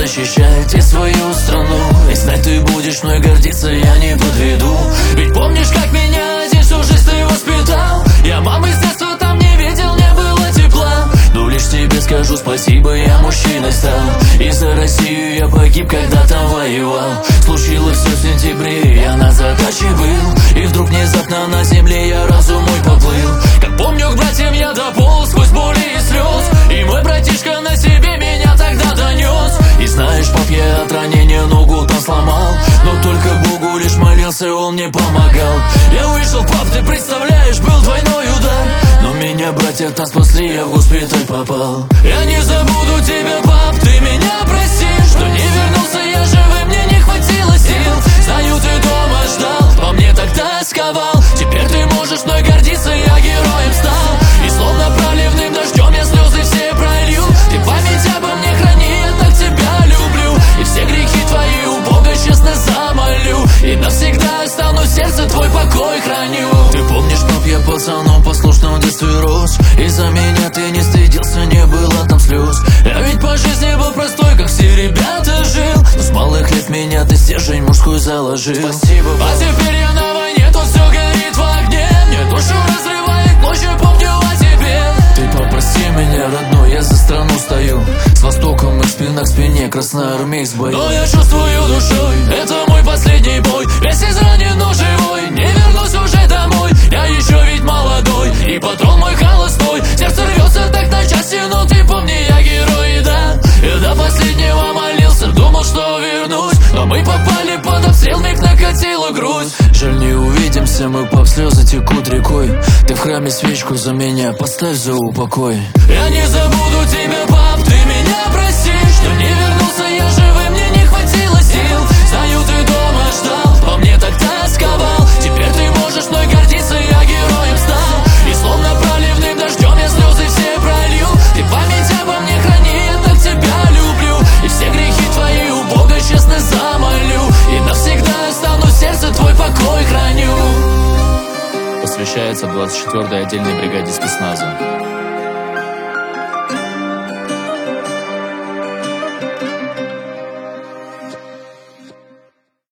защищать и свою страну. И знать, ты будешь мной гордиться, я не подведу. Ведь помнишь, как меня здесь всю жизнь ты воспитал? Я мамы с детства там не видел, не было тепла. Но лишь тебе скажу спасибо, я мужчиной стал. И за Россию я погиб, когда там воевал. Случилось все в сентябре, я на задаче был. И вдруг внезапно на земле я разум мой поплыл. Как помню, к братьям я дополз сквозь боли и слез. И мой братишка на себе меня тогда донес. И знаешь, пап, я от ранения ногу там сломал. Но только Богу лишь молился, он мне помогал. Я вышел, пап, ты представляешь, был двойной удар. Но меня братья там спасли, я в госпиталь попал. Я не забуду тебя, пап, ты меня прости, что не вернулся я живым, мне не хватило сил. Знаю, ты дома ждал, по мне так тосковал. Теперь ты можешь мной гордиться, я героем стал. И словно проливным дождем я слезы все пролью. Ты память обо мне храни, я так тебя люблю. И все грехи твои у Бога честно замолю. И навсегда остану в сердце твой покой храню. Ты помнишь, пап, я пацаном послушным в детстве рос. Из-за меня ты не стыдился, не было там слез. Я ведь по жизни был простой, как все ребята жил. Но с малых лет меня ты стержень мужской заложил. Спасибо, пап. А теперь я на войне, тут все горит в огне. Мне душу разрывает, ночью помню о тебе. Ты попроси меня, родной, я за страну стою. С востоком и спина к спине, красноармейц в бою. Но я чувствую душой, это мой последний бой. Весь изранен, но живой, не вернусь уже домой. Я еще ведь молодой, и патрон мой холостой. Сердце рвется так на части, но ты помни, я герой, да. И до последнего молился, думал, что вернусь. Но мы попали под обстрел, миг накатила грусть. Жаль, не увидимся, мы, пап, слезы текут рекой. Ты в храме свечку за меня поставь, за упокой. Я не забуду тебя, пап, ты меня прости, что не вернулся я живым, мне не хватило сил. Знаю, ты дома ждал, по мне так тосковал. Теперь ты можешь мной гордиться, я героем стал. И словно проливным дождем я слезы все пролью. Ты память обо мне храни, я так тебя люблю. И все грехи твои у Бога честно замолю. И навсегда остану в сердце твой покой храню. Посвящается 24-й отдельной бригаде спецназа.